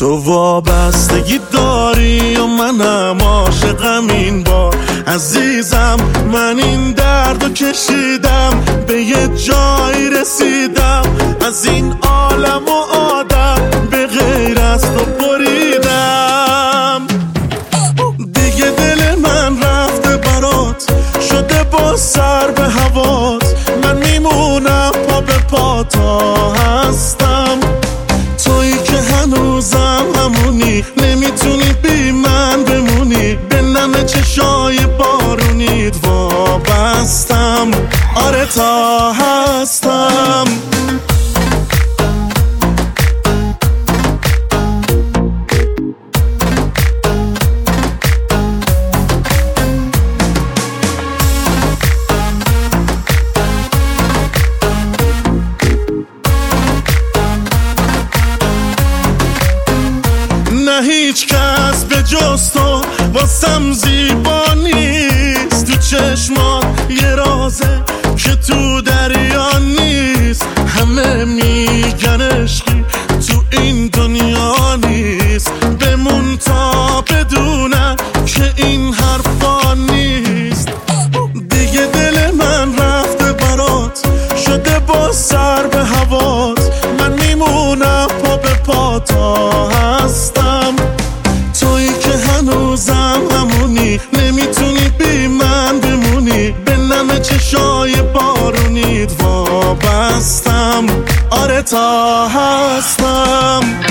تو وابستگی داری و منم عاشقم این بار. عزیزم من این دردو کشیدم، به یه جایی رسیدم، از این عالم و آدم به غیر از تو بریدم. دیگه دل من رفته برات، شده با سر به هوات، من میمونم پا به پا تا هستم. تویی که هنوزم همونی، نمیتونی بی من بمونی، به نم چشای بارونیت وابستم. آره تا هستم. نه هیچ کس به جز تو واسم زیبا نیست، تو چشمات یه رازه که تو دریا نیست. همه میگن عشقی تو این دنیا نیست، بمون تا بدونن که این حرفا نیست. دیگه دل من رفته برات، شده با سر به هوات، من میمونم پا به پا تا هستم. تویی که هنوزم همونی، نمیتونی بی من بمونی، به نم چشای بارونیت وابستم. آره تا هستم.